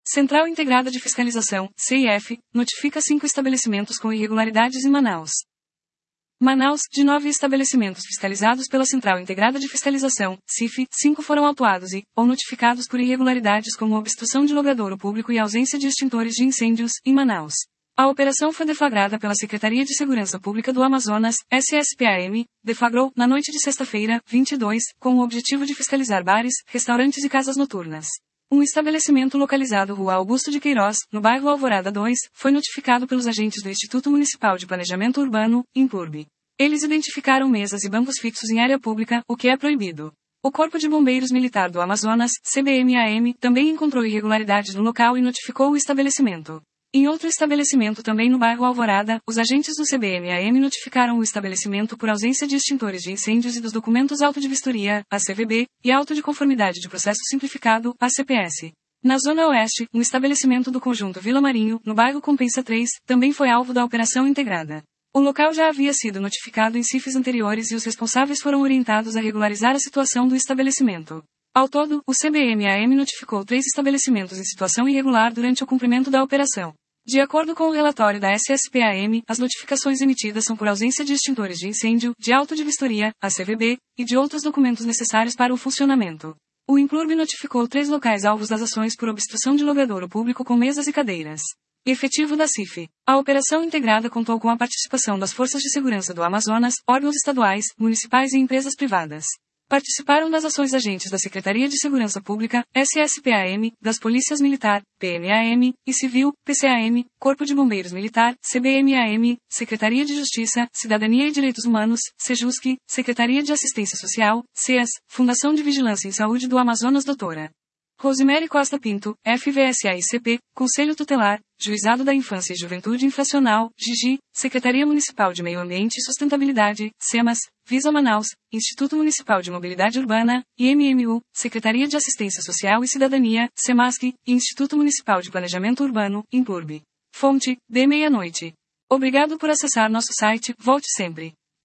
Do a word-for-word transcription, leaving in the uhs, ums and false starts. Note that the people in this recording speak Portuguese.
Central Integrada de Fiscalização, C I F, notifica cinco estabelecimentos com irregularidades em Manaus. Manaus, de nove estabelecimentos fiscalizados pela Central Integrada de Fiscalização, C I F, cinco foram autuados e, ou notificados por irregularidades como obstrução de logradouro público e ausência de extintores de incêndios, em Manaus. A operação foi deflagrada pela Secretaria de Segurança Pública do Amazonas, S S P A M, deflagrou, na noite de sexta-feira, vinte e dois, com o objetivo de fiscalizar bares, restaurantes e casas noturnas. Um estabelecimento localizado Rua Augusto de Queiroz, no bairro Alvorada dois, foi notificado pelos agentes do Instituto Municipal de Planejamento Urbano, INPURB. Eles identificaram mesas e bancos fixos em área pública, o que é proibido. O Corpo de Bombeiros Militar do Amazonas, C B M A M, também encontrou irregularidades no local e notificou o estabelecimento. Em outro estabelecimento também no bairro Alvorada, os agentes do C B M A M notificaram o estabelecimento por ausência de extintores de incêndios e dos documentos auto de vistoria, A C V B, e auto de conformidade de processo simplificado, A C P S. Na Zona Oeste, um estabelecimento do conjunto Vila Marinho, no bairro Compensa três, também foi alvo da operação integrada. O local já havia sido notificado em C I Fs anteriores e os responsáveis foram orientados a regularizar a situação do estabelecimento. Ao todo, o C B M A M notificou três estabelecimentos em situação irregular durante o cumprimento da operação. De acordo com o relatório da S S P A M, as notificações emitidas são por ausência de extintores de incêndio, de auto de vistoria, A C V B, e de outros documentos necessários para o funcionamento. O INPURB notificou três locais alvos das ações por obstrução de logradouro público com mesas e cadeiras. Efetivo da C I F. A operação integrada contou com a participação das Forças de Segurança do Amazonas, órgãos estaduais, municipais e empresas privadas. Participaram das ações agentes da Secretaria de Segurança Pública, S S P A M, das Polícias Militar, P M A M, e Civil, P C A M, Corpo de Bombeiros Militar, C B M A M, Secretaria de Justiça, Cidadania e Direitos Humanos, SEJUSC, Secretaria de Assistência Social, C E A S, Fundação de Vigilância em Saúde do Amazonas Doutora Rosemary Costa Pinto, F V S A I C P, Conselho Tutelar, Juizado da Infância e Juventude Infracional, G I G, Secretaria Municipal de Meio Ambiente e Sustentabilidade, SEMAS, Visa Manaus, Instituto Municipal de Mobilidade Urbana, I M M U, Secretaria de Assistência Social e Cidadania, SEMASC, e Instituto Municipal de Planejamento Urbano, INPURB. Fonte, de meia-noite. Obrigado por acessar nosso site, volte sempre.